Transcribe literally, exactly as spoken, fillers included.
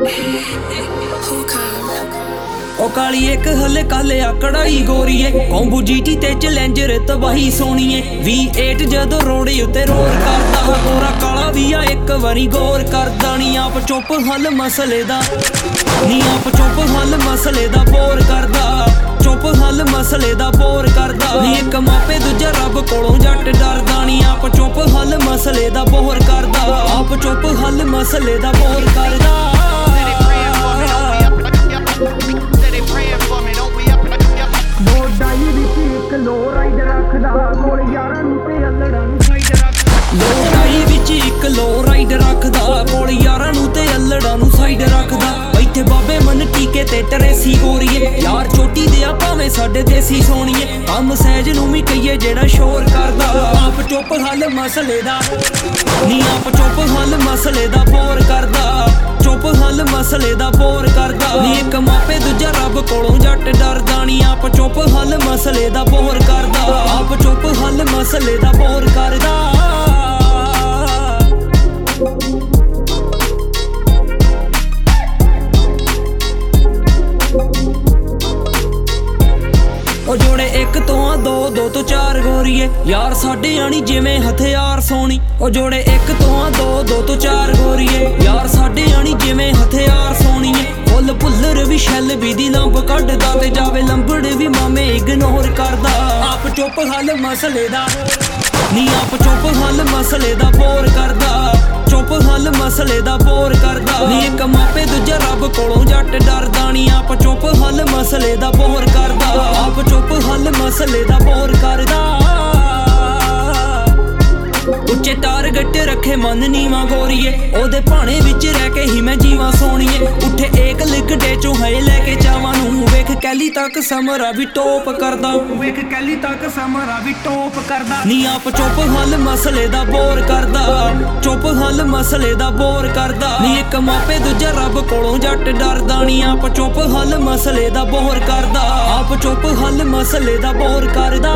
ओ काली एक हले काले आकड़ाई गोरीए कॉम्बो जीटी ते चैलेंजर तबाही सोनीए वी एट जदों रोड़े उत्ते रोर करदा गोरा काला भी आ एक वारी गौर करदा नी आप चुप हल मसले दा नी आप चुप हल मसले दा बोर करदा चुप हल मसले दा बोर करदा नी एक मापे दूजा रब कोलों जट डरदा नी आप चुप हल मसले दा बोर करदा आप चुप हल मसले दा बोर करदा ਲੋੜਾਈ ਵਿੱਚ ਇੱਕ ਲੋ ਰਾਈਡ ਰੱਖਦਾ ਕੋਲ ਯਾਰਾਂ ਨੂੰ ਤੇ ਅਲੜਾਂ ਨੂੰ ਸਾਈਡ ਰੱਖਦਾ ਇੱਥੇ ਬਾਬੇ ਮਨ ਟੀਕੇ ਤੇ ਟਰੇਸੀ ਗੋਰੀਏ ਯਾਰ ਛੋਟੀ ਦੇ ਆ ਭਾਵੇਂ ਸਾਡੇ ਦੇਸੀ ਸੋਣੀਏ ਕੰਮ ਸਹਿਜ ਨੂੰ ਵੀ ਕਹੀਏ ਜਿਹੜਾ ਸ਼ੋਰ ਕਰਦਾ ਆਪ ਚੁੱਪ ਹੱਲ ਮਸਲੇ ਦਾ ਨੀ ਆਪ ਚੁੱਪ ਹੱਲ ਮਸਲੇ ਦਾ ਬੋਰ ਕਰਦਾ ਚੁੱਪ ਹੱਲ ਮਸਲੇ ਦਾ ਬੋਰ ਕਰਦਾ ਨੀ ਇੱਕ ਮਾਪੇ ਦੂਜਾ ਰੱਬ ਕੋਲੋਂ ਜੱਟ ਡਰਦਾ ਨੀ ਆਪ ਚੁੱਪ ਹੱਲ ਮਸਲੇ ਦਾ ਬੋਰ ਕਰਦਾ ਆਪ ਚੁੱਪ ਹੱਲ ਮਸਲੇ ਦਾ ਬੋਰ ਕਰਦਾ ओ जोड़े एक तो आ दो दो तो चार गोरीए यार साडे आनी जिवें हथियार सोनी ओ जोड़े एक तो आ दो दो तो चार गोरीए यार साडे आनी जिवें हथियार सोनीए फुल भुल्लर भी शैल भी दी लंब कड्डदा ते जावे लंबड़ भी मामे इग्नोर करदा आप चुप हल मसले दा नी आप चुप हल मसले दा बोर करदा चुप हल मसले दा बोर करदा नी एक मापे दूजा रब कोलों जट डरदा नी आप चुप हल मसले दा बोर करदा आप चुप हल मसले दा बोर करदा ਉੱਚੇ ਟਾਰਗੇਟ ਰੱਖੇ ਮਨ ਨੀਵਾ ਗੋਰੀਏ ਉਹਦੇ ਭਾਣੇ ਵਿੱਚ ਰਹਿ ਕੇ ਹੀ ਮੈਂ ਜੀਵਾਂ ਸੋਣੀਏ ਉੱਠੇ ਏਕ ਲਿਗੜੇ ਚੋਂ ਹੈ ਲੈ ਕੇ ਜਾਵਾਂ ਨੂੰ ਵੇਖ ਕੈਲੀ ਤੱਕ ਸਮਰਾ ਵੀ ਟੋਪ ਕਰਦਾ ਵੇਖ ਕੈਲੀ ਤੱਕ ਸਮਰਾ ਵੀ ਟੋਪ ਕਰਦਾ ਨੀ ਆਪ ਚੁੱਪ ਹੱਲ ਮਸਲੇ ਦਾ ਬੋਰ ਕਰਦਾ ਚੁੱਪ ਹੱਲ ਮਸਲੇ ਦਾ ਬੋਰ ਕਰਦਾ ਨੀ ਇੱਕ ਮਾਪੇ ਦੂਜਾ ਰੱਬ ਕੋਲੋਂ ਜੱਟ ਡਰਦਾ ਨੀ ਆਪ ਚੁੱਪ ਹੱਲ ਮਸਲੇ ਦਾ ਬੋਰ ਕਰਦਾ ਆਪ ਚੁੱਪ ਹੱਲ ਮਸਲੇ ਦਾ ਬੋਰ ਕਰਦਾ